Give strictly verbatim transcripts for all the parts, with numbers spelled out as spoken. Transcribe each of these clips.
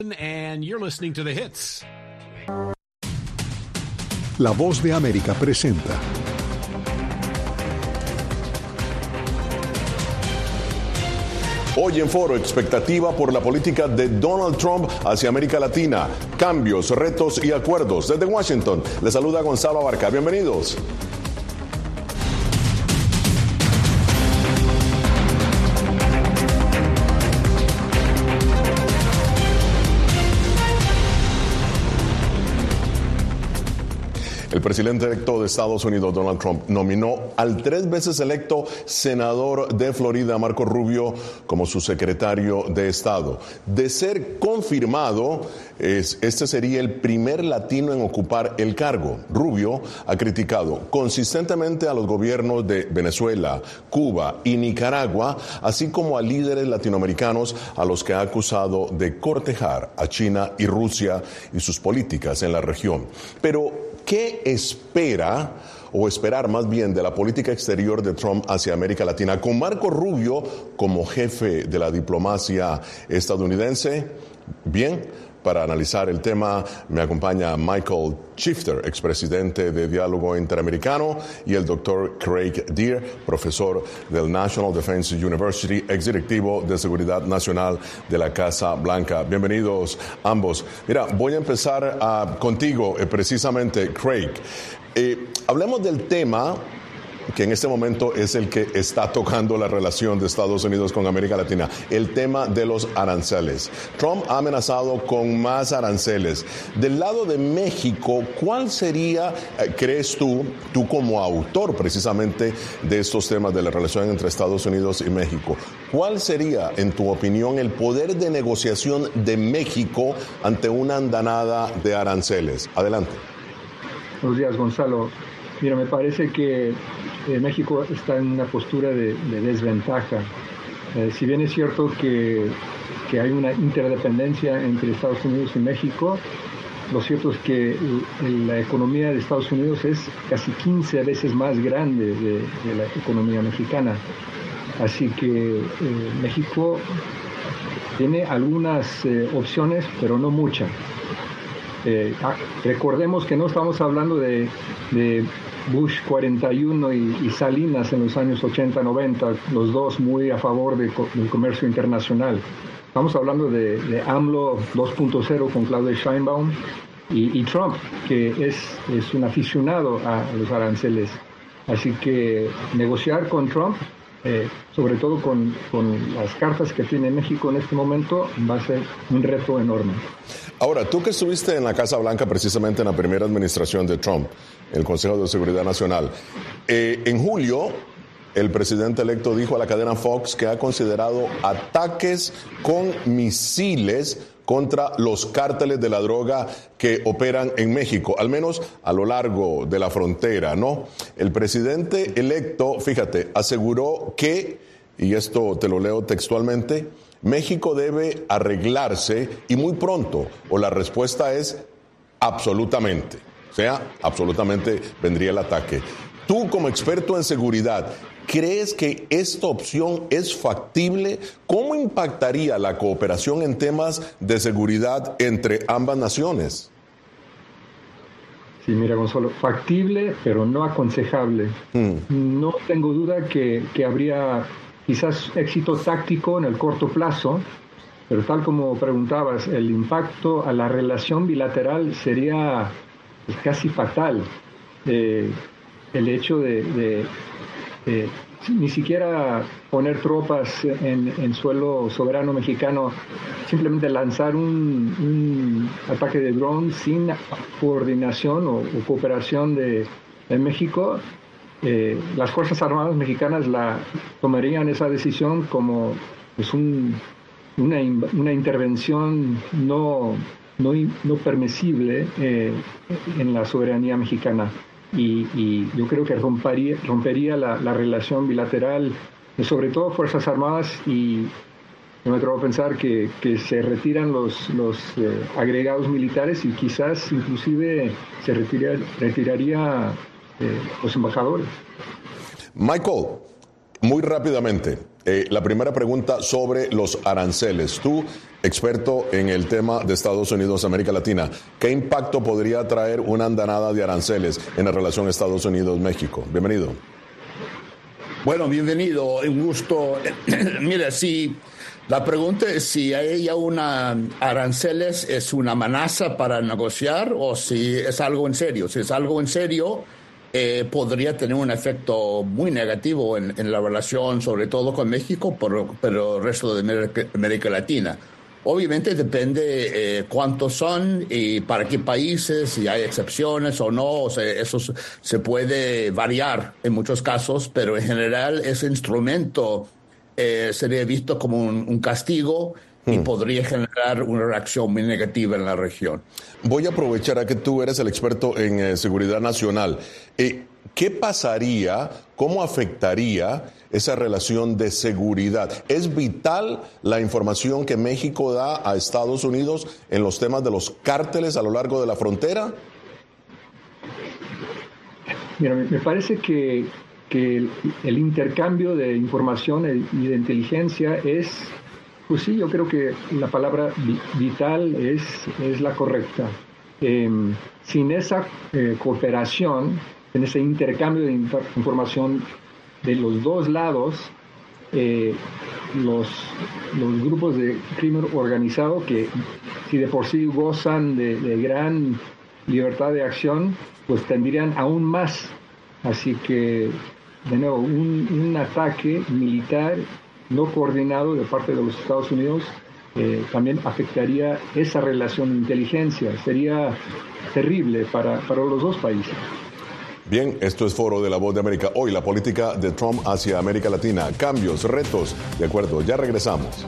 And you're listening to The Hits. La Voz de América presenta Hoy en Foro, expectativa por la política de Donald Trump hacia América Latina, cambios, retos y acuerdos. Desde Washington, le saluda Gonzalo Abarca. Bienvenidos. El presidente electo de Estados Unidos, Donald Trump, nominó al tres veces electo senador de Florida, Marco Rubio, como su secretario de Estado. De ser confirmado, es, este sería el primer latino en ocupar el cargo. Rubio ha criticado consistentemente a los gobiernos de Venezuela, Cuba y Nicaragua, así como a líderes latinoamericanos a los que ha acusado de cortejar a China y Rusia y sus políticas en la región. Pero ¿qué espera o esperar más bien de la política exterior de Trump hacia América Latina con Marco Rubio como jefe de la diplomacia estadounidense? Bien, para analizar el tema me acompaña Michael Shifter, expresidente de Diálogo Interamericano, y el doctor Craig Deer, profesor del National Defense University, exdirectivo de Seguridad Nacional de la Casa Blanca. Bienvenidos ambos. Mira, voy a empezar uh, contigo, eh, precisamente, Craig. Eh, hablemos del tema que en este momento es el que está tocando la relación de Estados Unidos con América Latina, el tema de los aranceles. Trump ha amenazado con más aranceles. Del lado de México, ¿cuál sería, eh, crees tú, tú como autor precisamente de estos temas de la relación entre Estados Unidos y México, cuál sería, en tu opinión, el poder de negociación de México ante una andanada de aranceles? Adelante. Buenos días, Gonzalo. Mira, me parece que eh, México está en una postura de, de desventaja. Eh, si bien es cierto que, que hay una interdependencia entre Estados Unidos y México, lo cierto es que el, la economía de Estados Unidos es casi quince veces más grande de, de la economía mexicana. Así que eh, México tiene algunas eh, opciones, pero no muchas. Eh, ah, recordemos que no estamos hablando de, de Bush cuarenta y uno y, y Salinas en los años ochenta noventa, los dos muy a favor de, del comercio internacional. Estamos hablando de, de AMLO dos punto cero con Claudia Sheinbaum y, y Trump, que es, es un aficionado a los aranceles. Así que negociar con Trump, eh, sobre todo con, con las cartas que tiene México en este momento, va a ser un reto enorme. Ahora, tú que estuviste en la Casa Blanca precisamente en la primera administración de Trump, el Consejo de Seguridad Nacional, eh, en julio el presidente electo dijo a la cadena Fox que ha considerado ataques con misiles contra los cárteles de la droga que operan en México, al menos a lo largo de la frontera, ¿no? El presidente electo, fíjate, aseguró que, y esto te lo leo textualmente, México debe arreglarse y muy pronto, o la respuesta es absolutamente, o sea, absolutamente vendría el ataque. Tú como experto en seguridad, ¿crees que esta opción es factible? ¿Cómo impactaría la cooperación en temas de seguridad entre ambas naciones? Sí, mira, Gonzalo, factible, pero no aconsejable. Mm. No tengo duda que, que habría quizás éxito táctico en el corto plazo, pero tal como preguntabas, el impacto a la relación bilateral sería pues, casi fatal. Eh, el hecho de, de, de ni siquiera poner tropas en, en suelo soberano mexicano, simplemente lanzar un, un ataque de dron sin coordinación o, o cooperación de, de México, eh, las Fuerzas Armadas mexicanas la tomarían esa decisión como pues, un, una, una intervención no, no, no permisible eh, en la soberanía mexicana. Y, y yo creo que rompería, rompería la, la relación bilateral, sobre todo Fuerzas Armadas, y yo me atrevo a pensar que, que se retiran los, los eh, agregados militares y quizás inclusive se retira, retiraría eh, los embajadores. Michael, muy rápidamente, Eh, la primera pregunta sobre los aranceles. Tú, experto en el tema de Estados Unidos, América Latina, ¿qué impacto podría traer una andanada de aranceles en la relación Estados Unidos-México? Bienvenido. Bueno, bienvenido, un gusto. Mira, si la pregunta es si hay ya una aranceles, ¿es una amenaza para negociar o si es algo en serio? Si es algo en serio, eh, podría tener un efecto muy negativo en, en la relación, sobre todo con México, pero, pero el resto de América, América Latina. Obviamente depende eh, cuántos son y para qué países, si hay excepciones o no, o sea, eso se puede variar en muchos casos, pero en general ese instrumento eh, sería visto como un, un castigo y hmm. podría generar una reacción muy negativa en la región. Voy a aprovechar a que tú eres el experto en eh, seguridad nacional. Eh, ¿Qué pasaría, cómo afectaría esa relación de seguridad? ¿Es vital la información que México da a Estados Unidos en los temas de los cárteles a lo largo de la frontera? Mira, me parece que, que el, el intercambio de información y de inteligencia es, pues sí, yo creo que la palabra vital es, es la correcta. Eh, sin esa eh, cooperación, en ese intercambio de información de los dos lados, eh, los, los grupos de crimen organizado, que si de por sí gozan de, de gran libertad de acción, pues tendrían aún más. Así que, de nuevo, un, un ataque militar no coordinado de parte de los Estados Unidos eh, también afectaría esa relación de inteligencia. Sería terrible para, para los dos países. Bien, esto es Foro de la Voz de América. Hoy la política de Trump hacia América Latina. Cambios, retos. De acuerdo, ya regresamos.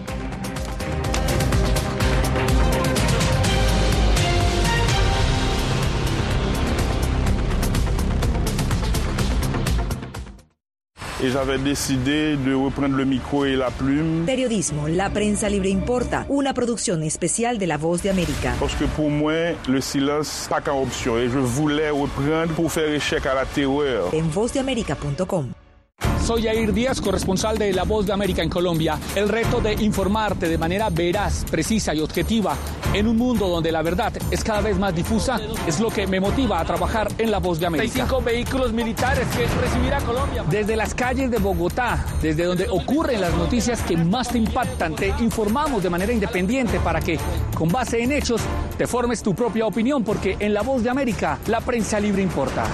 Et j'avais décidé de reprendre le micro et la plume. Periodismo, la prensa libre importa, una producción especial de La Voz de América. Parce que pour moi, le silence pas qu'une option et je voulais reprendre pour faire échec à la terreur. En voz de américa punto com. Soy Yair Díaz, corresponsal de La Voz de América en Colombia. El reto de informarte de manera veraz, precisa y objetiva en un mundo donde la verdad es cada vez más difusa es lo que me motiva a trabajar en La Voz de América. Hay cinco vehículos militares que recibirá Colombia. Desde las calles de Bogotá, desde donde ocurren las noticias que más te impactan, te informamos de manera independiente para que, con base en hechos, te formes tu propia opinión, porque en La Voz de América, la prensa libre importa.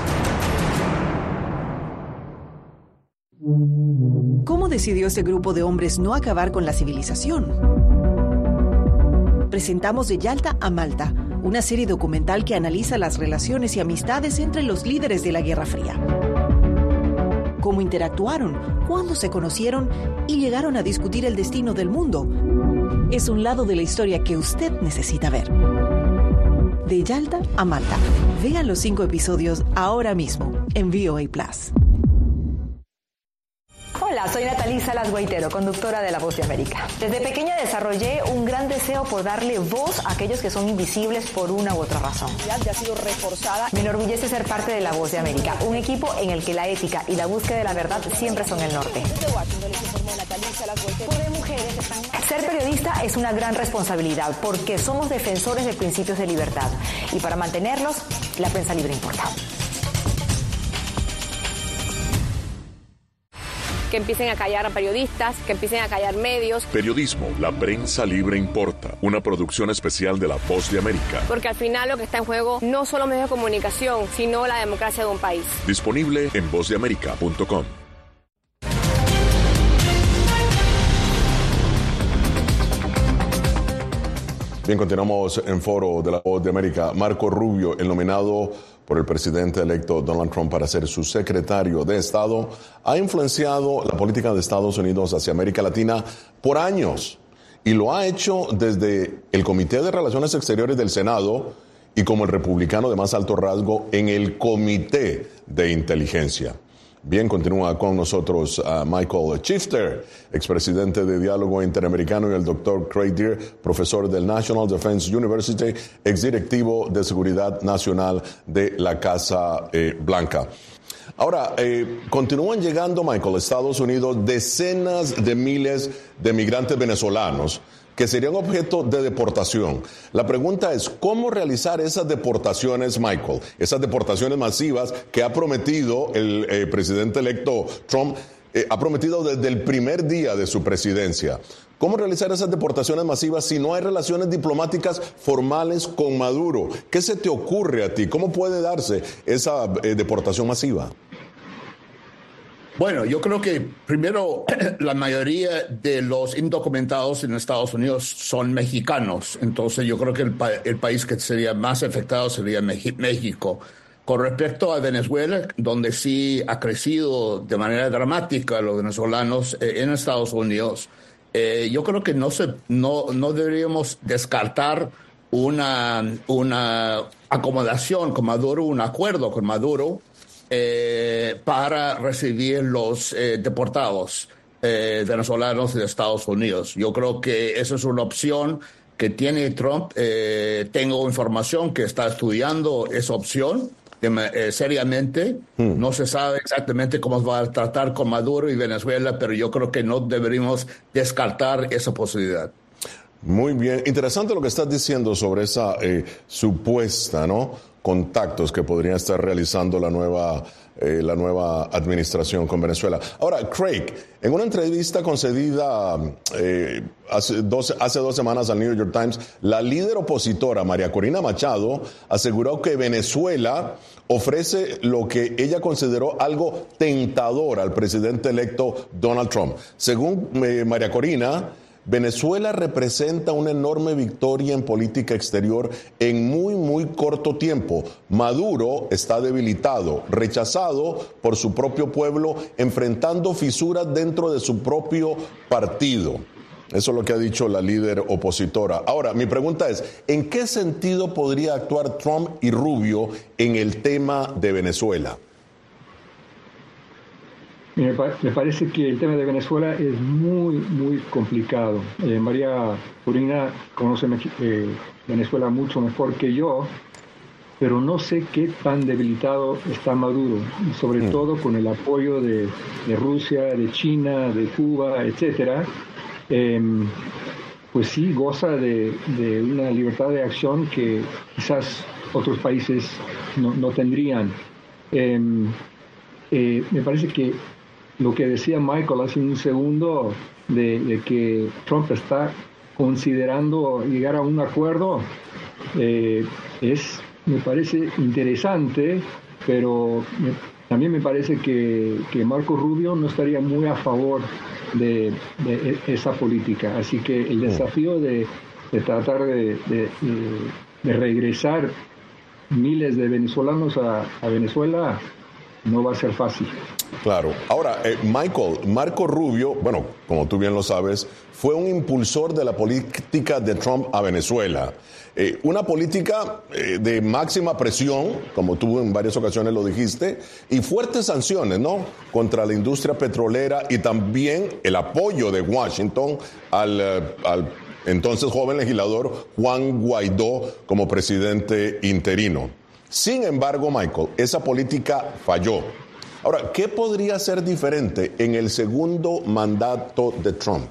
¿Cómo decidió ese grupo de hombres no acabar con la civilización? Presentamos De Yalta a Malta, una serie documental que analiza las relaciones y amistades entre los líderes de la Guerra Fría. Cómo interactuaron, cuándo se conocieron y llegaron a discutir el destino del mundo. Es un lado de la historia que usted necesita ver. De Yalta a Malta. Vean los cinco episodios ahora mismo en V O A Plus. Hola, soy Natalí Salas Guaitero, conductora de La Voz de América. Desde pequeña desarrollé un gran deseo por darle voz a aquellos que son invisibles por una u otra razón. Ya ha sido reforzada. Me enorgullece ser parte de La Voz de América, un equipo en el que la ética y la búsqueda de la verdad siempre son el norte. Desde Washington les informó Natalí Salas Guaitero. Mujeres están... Ser periodista es una gran responsabilidad porque somos defensores de principios de libertad y para mantenerlos, la prensa libre importa. Que empiecen a callar a periodistas, que empiecen a callar medios. Periodismo, la prensa libre importa. Una producción especial de La Voz de América. Porque al final lo que está en juego no solo medios de comunicación, sino la democracia de un país. Disponible en voz de américa punto com. Bien, continuamos en Foro de La Voz de América. Marco Rubio, el nominado por el presidente electo Donald Trump para ser su secretario de Estado, ha influenciado la política de Estados Unidos hacia América Latina por años y lo ha hecho desde el Comité de Relaciones Exteriores del Senado y como el republicano de más alto rasgo en el Comité de Inteligencia. Bien, continúa con nosotros uh, Michael Chifter, expresidente de Diálogo Interamericano, y el doctor Craig Deer, profesor del National Defense University, exdirectivo de Seguridad Nacional de la Casa eh, Blanca. Ahora, eh, continúan llegando, Michael, a Estados Unidos decenas de miles de migrantes venezolanos que serían objeto de deportación. La pregunta es, ¿cómo realizar esas deportaciones, Michael? Esas deportaciones masivas que ha prometido el eh, presidente electo Trump, eh, ha prometido desde el primer día de su presidencia. ¿Cómo realizar esas deportaciones masivas si no hay relaciones diplomáticas formales con Maduro? ¿Qué se te ocurre a ti? ¿Cómo puede darse esa eh, deportación masiva? Bueno, yo creo que primero la mayoría de los indocumentados en Estados Unidos son mexicanos, entonces yo creo que el, pa- el país que sería más afectado sería Meji- México. Con respecto a Venezuela, donde sí ha crecido de manera dramática los venezolanos eh, en Estados Unidos, eh, yo creo que no, se, no, no deberíamos descartar una, una acomodación con Maduro, un acuerdo con Maduro, Eh, para recibir los eh, deportados eh, venezolanos de Estados Unidos. Yo creo que esa es una opción que tiene Trump. Eh, tengo información que está estudiando esa opción eh, seriamente. Hmm. No se sabe exactamente cómo va a tratar con Maduro y Venezuela, pero yo creo que no deberíamos descartar esa posibilidad. Muy bien. Interesante lo que estás diciendo sobre esa eh, supuesta, ¿no?, contactos que podría estar realizando la nueva, eh, la nueva administración con Venezuela. Ahora, Craig, en una entrevista concedida eh, hace, dos, hace dos semanas al New York Times, la líder opositora María Corina Machado aseguró que Venezuela ofrece lo que ella consideró algo tentador al presidente electo Donald Trump. Según eh, María Corina, Venezuela representa una enorme victoria en política exterior en muy, muy corto tiempo. Maduro está debilitado, rechazado por su propio pueblo, enfrentando fisuras dentro de su propio partido. Eso es lo que ha dicho la líder opositora. Ahora, mi pregunta es, ¿en qué sentido podría actuar Trump y Rubio en el tema de Venezuela? Me, me parece que el tema de Venezuela es muy, muy complicado. Eh, María Corina conoce eh, Venezuela mucho mejor que yo, pero no sé qué tan debilitado está Maduro, y sobre mm. todo con el apoyo de, de Rusia, de China, de Cuba, etcétera. Eh, pues sí, goza de, de una libertad de acción que quizás otros países no, no tendrían. Eh, eh, me parece que lo que decía Michael hace un segundo, de, de que Trump está considerando llegar a un acuerdo, eh, es, me parece interesante, pero me, también me parece que, que Marco Rubio no estaría muy a favor de, de esa política. Así que el desafío de, de tratar de, de, de regresar miles de venezolanos a, a Venezuela no va a ser fácil. Claro. Ahora, eh, Michael, Marco Rubio, bueno, como tú bien lo sabes, fue un impulsor de la política de Trump a Venezuela. Eh, una política eh, de máxima presión, como tú en varias ocasiones lo dijiste, y fuertes sanciones, ¿no?, contra la industria petrolera y también el apoyo de Washington al, al entonces joven legislador Juan Guaidó como presidente interino. Sin embargo, Michael, esa política falló. Ahora, ¿qué podría ser diferente en el segundo mandato de Trump?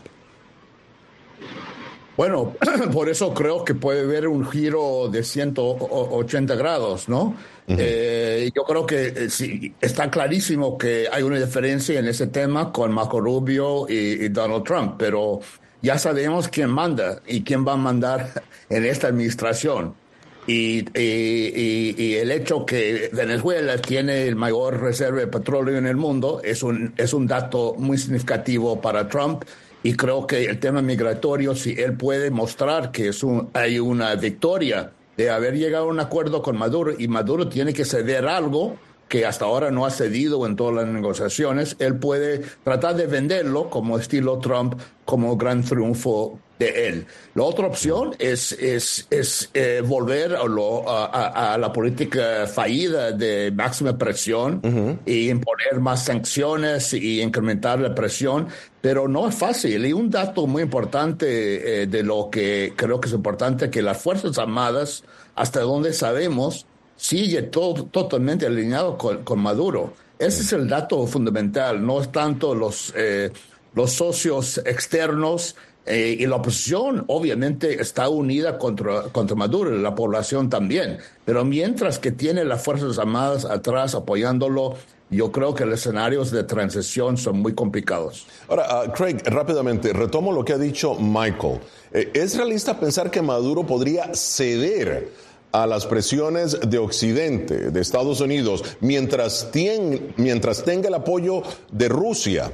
Bueno, por eso creo que puede haber un giro de ciento ochenta grados, ¿no? Uh-huh. Eh, yo creo que eh, sí, está clarísimo que hay una diferencia en ese tema con Marco Rubio y, y Donald Trump, pero ya sabemos quién manda y quién va a mandar en esta administración. Y, y, y, y el hecho que Venezuela tiene el mayor reserva de petróleo en el mundo es un, es un dato muy significativo para Trump, y creo que el tema migratorio, si él puede mostrar que es un, hay una victoria de haber llegado a un acuerdo con Maduro, y Maduro tiene que ceder algo que hasta ahora no ha cedido en todas las negociaciones, él puede tratar de venderlo como estilo Trump, como gran triunfo de él. La otra opción es, es, es eh, volver a, lo, a, a, a la política fallida de máxima presión uh-huh. y imponer más sanciones y incrementar la presión, pero no es fácil. Y un dato muy importante eh, de lo que creo que es importante, que las Fuerzas Armadas, hasta donde sabemos, sigue todo totalmente alineado con, con Maduro. Ese es el dato fundamental, no es tanto los, eh, los socios externos eh, y la oposición obviamente está unida contra, contra Maduro, la población también, pero mientras que tiene las Fuerzas Armadas atrás apoyándolo, yo creo que los escenarios de transición son muy complicados. Ahora, uh, Craig, rápidamente, retomo lo que ha dicho Michael. Eh, ¿Es realista pensar que Maduro podría ceder a las presiones de Occidente, de Estados Unidos, mientras, tien, mientras tenga el apoyo de Rusia?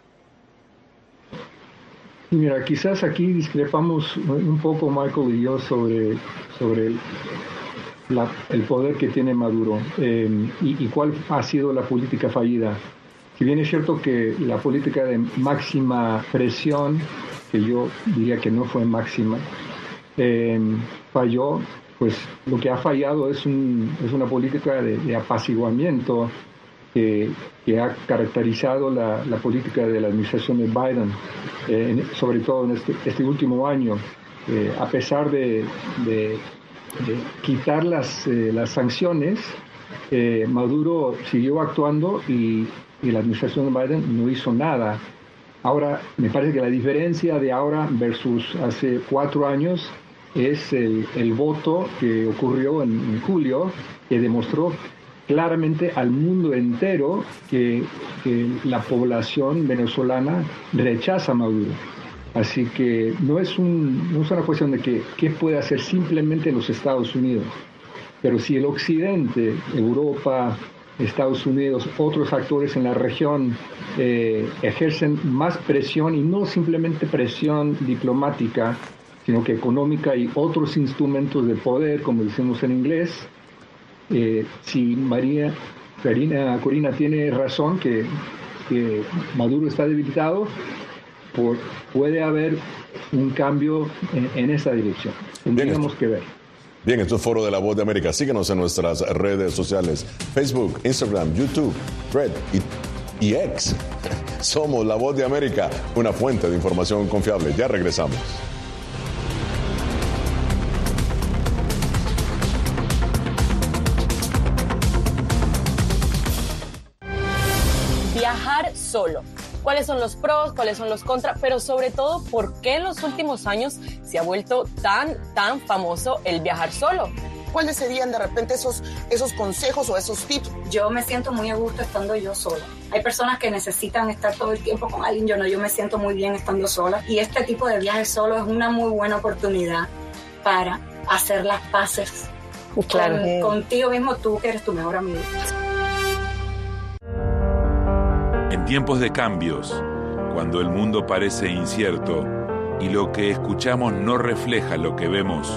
Mira, quizás aquí discrepamos un poco Michael y yo sobre, sobre el, la, el poder que tiene Maduro eh, y, y cuál ha sido la política fallida. Si bien es cierto que la política de máxima presión, que yo diría que no fue máxima, eh, falló, pues lo que ha fallado es, un, es una política de, de apaciguamiento que, que ha caracterizado la, la política de la administración de Biden, eh, sobre todo en este, este último año. Eh, a pesar de, de, de quitar las, eh, las sanciones, eh, Maduro siguió actuando y, y la administración de Biden no hizo nada. Ahora, me parece que la diferencia de ahora versus hace cuatro años es el, el voto que ocurrió en, en julio, que demostró claramente al mundo entero que, que la población venezolana rechaza a Maduro. Así que no es, un, no es una cuestión de que, qué puede hacer simplemente los Estados Unidos, pero si el Occidente, Europa, Estados Unidos, otros actores en la región eh, ejercen más presión, y no simplemente presión diplomática, sino que económica y otros instrumentos de poder, como decimos en inglés, eh, si María Corina, Corina tiene razón que, que Maduro está debilitado, por, puede haber un cambio en, en esa dirección. Tendríamos que ver. Bien, esto es Foro de la Voz de América. Síguenos en nuestras redes sociales: Facebook, Instagram, YouTube, Thread y, y X. Somos La Voz de América, una fuente de información confiable. Ya regresamos. Viajar solo. ¿Cuáles son los pros? ¿Cuáles son los contras? Pero sobre todo, ¿por qué en los últimos años se ha vuelto tan, tan famoso el viajar solo? ¿Cuáles serían de repente esos, esos consejos o esos tips? Yo me siento muy a gusto estando yo sola. Hay personas que necesitan estar todo el tiempo con alguien. Yo no, yo me siento muy bien estando sola. Y este tipo de viajes solo es una muy buena oportunidad para hacer las paces claro. con, contigo mismo, tú que eres tu mejor amigo. En tiempos de cambios, cuando el mundo parece incierto y lo que escuchamos no refleja lo que vemos,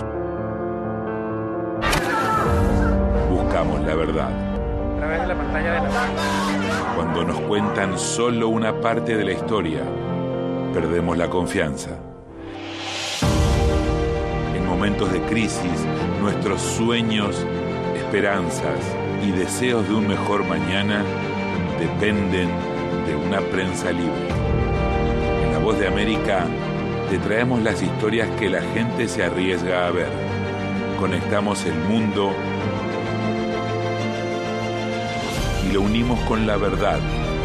buscamos la verdad. A través de la pantalla de la... Cuando nos cuentan solo una parte de la historia, perdemos la confianza. En momentos de crisis, nuestros sueños, esperanzas y deseos de un mejor mañana dependen de una prensa libre. En La Voz de América te traemos las historias que la gente se arriesga a ver. Conectamos el mundo y lo unimos con la verdad.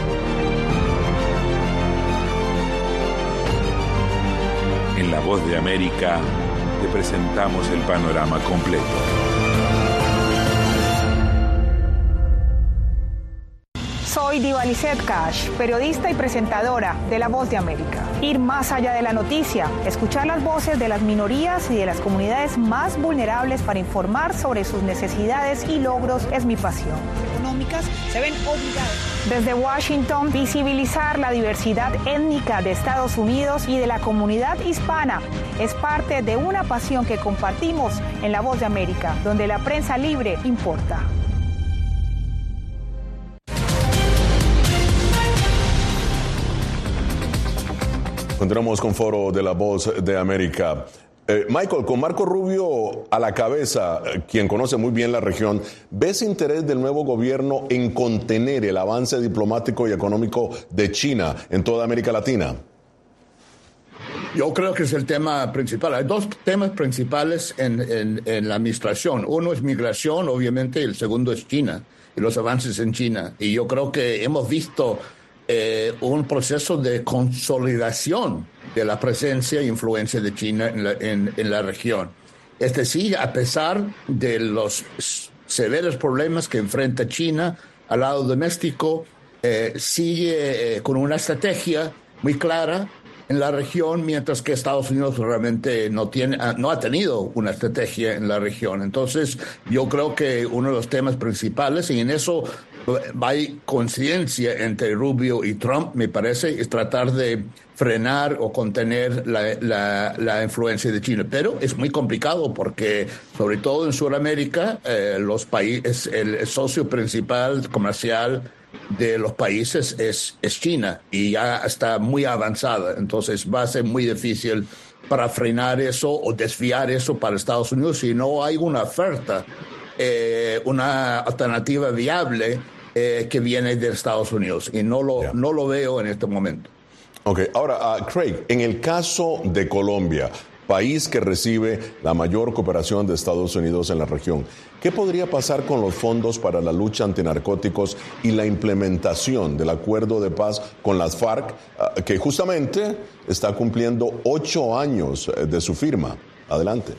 En La Voz de América te presentamos el panorama completo. Soy Diva Lizette Cash, periodista y presentadora de La Voz de América. Ir más allá de la noticia, escuchar las voces de las minorías y de las comunidades más vulnerables para informar sobre sus necesidades y logros es mi pasión. Económicas se ven obligadas. Desde Washington, visibilizar la diversidad étnica de Estados Unidos y de la comunidad hispana es parte de una pasión que compartimos en La Voz de América, donde la prensa libre importa. Continuamos con Foro de la Voz de América. Eh, Michael, con Marco Rubio a la cabeza, quien conoce muy bien la región, ¿ves interés del nuevo gobierno en contener el avance diplomático y económico de China en toda América Latina? Yo creo que es el tema principal. Hay dos temas principales en, en, en la administración. Uno es migración, obviamente, y el segundo es China y los avances en China. Y yo creo que hemos visto eh, un proceso de consolidación de la presencia e influencia de China en la, en, en la región. Es decir, a pesar de los severos problemas que enfrenta China al lado doméstico, eh, sigue eh, con una estrategia muy clara en la región, mientras que Estados Unidos realmente no tiene, no ha tenido una estrategia en la región. Entonces, yo creo que uno de los temas principales, y en eso hay coincidencia entre Rubio y Trump, me parece, es tratar de frenar o contener la, la, la influencia de China. Pero es muy complicado porque, sobre todo en Sudamérica, eh, los países, el, el socio principal comercial de los países es, es China, y ya está muy avanzada. Entonces va a ser muy difícil para frenar eso o desviar eso para Estados Unidos si no hay una oferta, eh, una alternativa viable eh, que viene de Estados Unidos, y no lo, yeah. no lo veo en este momento. Ok, ahora, uh, Craig, en el caso de Colombia, país que recibe la mayor cooperación de Estados Unidos en la región, ¿qué podría pasar con los fondos para la lucha antinarcóticos y la implementación del acuerdo de paz con las FARC, uh, que justamente está cumpliendo ocho años de su firma? Adelante.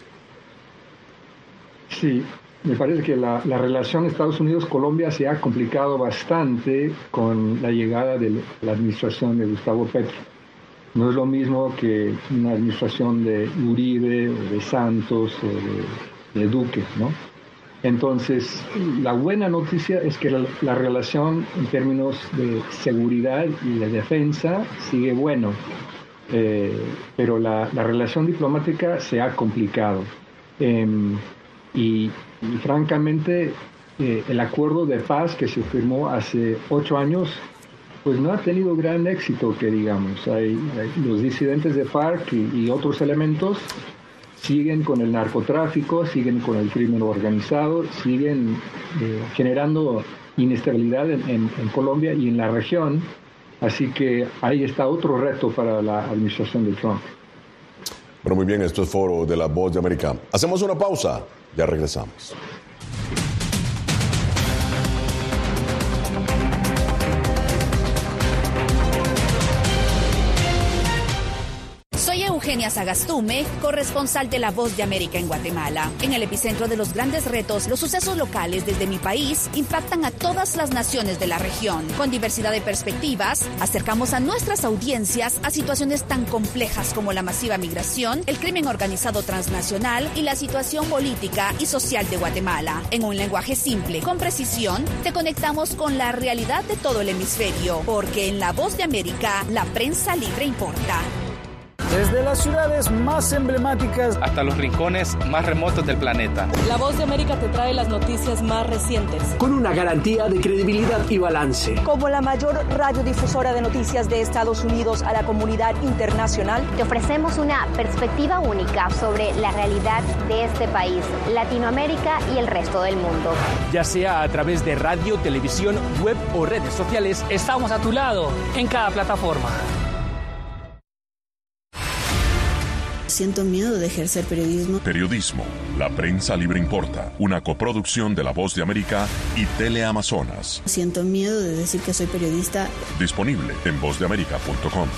Sí, me parece que la, la relación Estados Unidos-Colombia se ha complicado bastante con la llegada de la administración de Gustavo Petro. No es lo mismo que una administración de Uribe, o de Santos, o de, de Duque, ¿no? Entonces, la buena noticia es que la, la relación en términos de seguridad y de defensa sigue bueno, eh, pero la, la relación diplomática se ha complicado. Eh, y, y francamente, eh, el acuerdo de paz que se firmó hace ocho años pues no ha tenido gran éxito, que digamos. Hay, hay los disidentes de FARC y, y otros elementos siguen con el narcotráfico, siguen con el crimen organizado, siguen eh, generando inestabilidad en, en, en Colombia y en la región. Así que ahí está otro reto para la administración de Trump. Pero muy bien, esto es Foro de la Voz de América. Hacemos una pausa, ya regresamos. Eugenia Sagastume, corresponsal de La Voz de América en Guatemala. En el epicentro de los grandes retos, los sucesos locales desde mi país impactan a todas las naciones de la región. Con diversidad de perspectivas, acercamos a nuestras audiencias a situaciones tan complejas como la masiva migración, el crimen organizado transnacional y la situación política y social de Guatemala. En un lenguaje simple, con precisión, te conectamos con la realidad de todo el hemisferio, porque en La Voz de América, la prensa libre importa. Desde las ciudades más emblemáticas hasta los rincones más remotos del planeta. La Voz de América te trae las noticias más recientes. Con una garantía de credibilidad y balance. Como la mayor radiodifusora de noticias de Estados Unidos a la comunidad internacional, te ofrecemos una perspectiva única sobre la realidad de este país, Latinoamérica y el resto del mundo. Ya sea a través de radio, televisión, web o redes sociales, estamos a tu lado en cada plataforma. Siento miedo de ejercer periodismo. Periodismo. La prensa libre importa. Una coproducción de La Voz de América y Teleamazonas. Siento miedo de decir que soy periodista. Disponible en voz de américa punto com.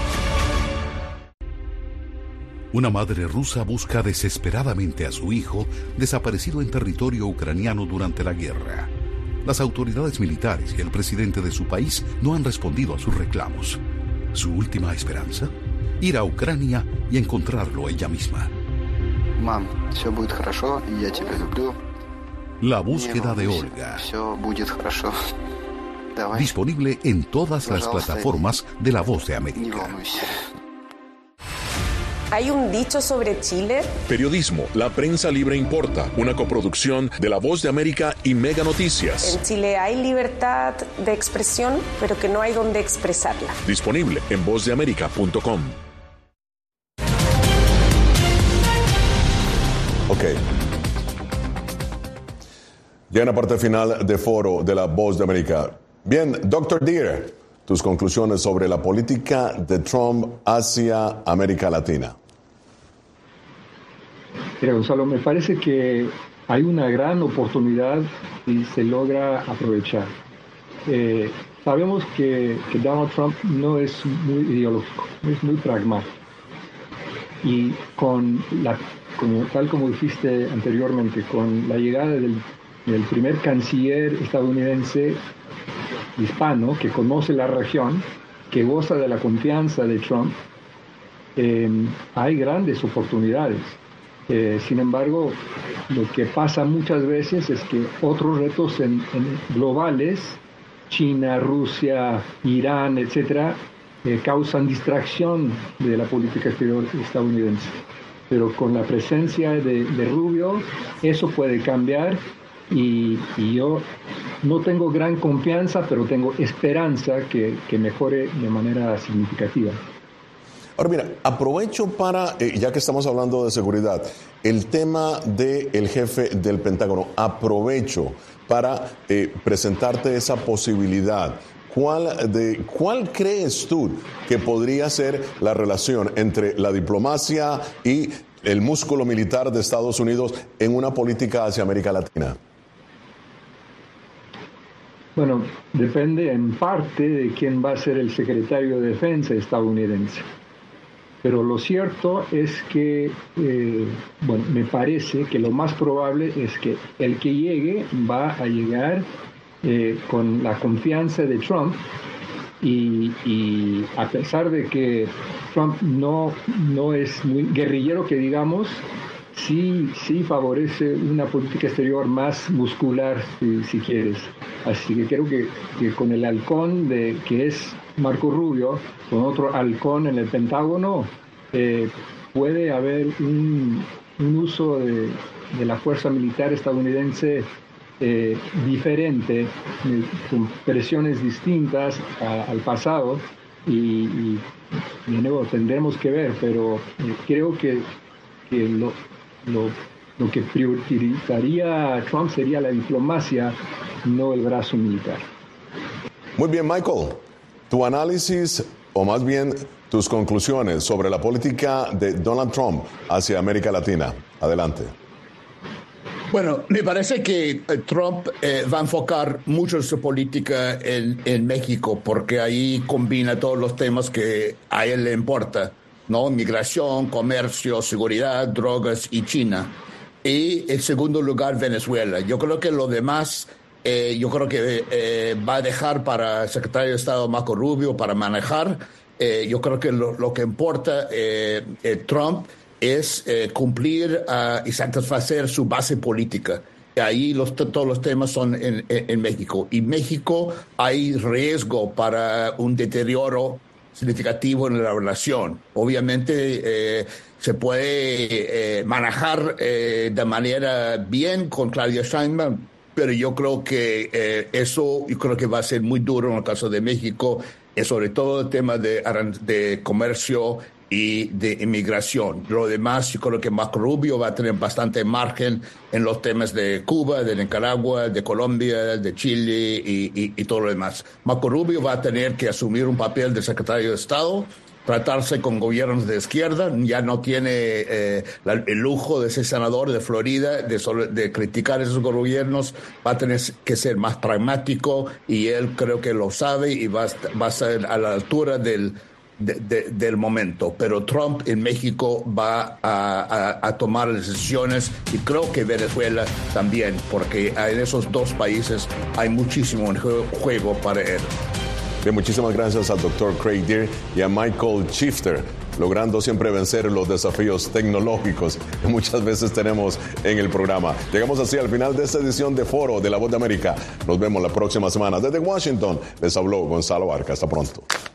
Una madre rusa busca desesperadamente a su hijo desaparecido en territorio ucraniano durante la guerra. Las autoridades militares y el presidente de su país no han respondido a sus reclamos. ¿Su última esperanza? Ir a Ucrania y encontrarlo ella misma. Mam, все будет хорошо, y я тебя люблю. La búsqueda de Olga. Все будет хорошо. Давай. Disponible en todas las plataformas de La Voz de América. ¿Hay un dicho sobre Chile? Periodismo. La prensa libre importa. Una coproducción de La Voz de América y Mega Noticias. En Chile hay libertad de expresión, pero que no hay donde expresarla. Disponible en voz de américa punto com. Ok. Ya en la parte final de Foro de La Voz de América. Bien, doctor Deere, tus conclusiones sobre la política de Trump hacia América Latina. Mira, Gonzalo, me parece que hay una gran oportunidad y se logra aprovechar. Eh, sabemos que, que Donald Trump no es muy ideológico, es muy pragmático. Y con la, como, tal como dijiste anteriormente, con la llegada del, del primer canciller estadounidense hispano que conoce la región, que goza de la confianza de Trump, eh, hay grandes oportunidades. Eh, sin embargo, lo que pasa muchas veces es que otros retos en, en globales, China, Rusia, Irán, etcétera, eh, causan distracción de la política exterior estadounidense. Pero con la presencia de, de Rubio, eso puede cambiar y, y yo no tengo gran confianza, pero tengo esperanza que, que mejore de manera significativa. Ahora mira, aprovecho para, eh, ya que estamos hablando de seguridad, el tema del jefe del Pentágono, aprovecho para eh, presentarte esa posibilidad. ¿Cuál, de, ¿Cuál crees tú que podría ser la relación entre la diplomacia y el músculo militar de Estados Unidos en una política hacia América Latina? Bueno, depende en parte de quién va a ser el secretario de Defensa estadounidense. Pero lo cierto es que, eh, bueno, me parece que lo más probable es que el que llegue va a llegar eh, con la confianza de Trump y, y a pesar de que Trump no, no es muy guerrillero, que digamos, sí, sí favorece una política exterior más muscular, si, si quieres. Así que creo que, que con el halcón de que es Marco Rubio, con otro halcón en el Pentágono, eh, puede haber un, un uso de, de la fuerza militar estadounidense eh, diferente, eh, con presiones distintas a, al pasado, y, y de nuevo tendremos que ver, pero eh, creo que, que lo, lo, lo que priorizaría Trump sería la diplomacia, no el brazo militar. Muy bien, Michael. Tu análisis, o más bien tus conclusiones sobre la política de Donald Trump hacia América Latina. Adelante. Bueno, me parece que Trump eh, va a enfocar mucho de su política en, en México, porque ahí combina todos los temas que a él le importa, ¿no? Migración, comercio, seguridad, drogas y China. Y en segundo lugar, Venezuela. Yo creo que lo demás... Eh, yo creo que eh, va a dejar para el secretario de Estado Marco Rubio para manejar. Eh, yo creo que lo, lo que importa eh, eh, Trump es eh, cumplir uh, y satisfacer su base política. Y ahí los, todos los temas son en, en, en México. Y México hay riesgo para un deterioro significativo en la relación. Obviamente eh, se puede eh, manejar eh, de manera bien con Claudia Sheinbaum, pero yo creo que eh, eso yo creo que va a ser muy duro en el caso de México, eh, sobre todo el tema de, de comercio y de inmigración. Lo demás, yo creo que Marco Rubio va a tener bastante margen en los temas de Cuba, de Nicaragua, de Colombia, de Chile y, y, y todo lo demás. Marco Rubio va a tener que asumir un papel de secretario de Estado, tratarse con gobiernos de izquierda, ya no tiene eh, la, el lujo de ser senador de Florida, de, sobre, de criticar esos gobiernos, va a tener que ser más pragmático y él creo que lo sabe y va, va a ser a la altura del, de, de, del momento. Pero Trump en México va a, a, a tomar decisiones y creo que Venezuela también, porque en esos dos países hay muchísimo en juego para él. Bien, muchísimas gracias al doctor Craig Deere y a Michael Shifter, logrando siempre vencer los desafíos tecnológicos que muchas veces tenemos en el programa. Llegamos así al final de esta edición de Foro de La Voz de América. Nos vemos la próxima semana. Desde Washington les habló Gonzalo Arca. Hasta pronto.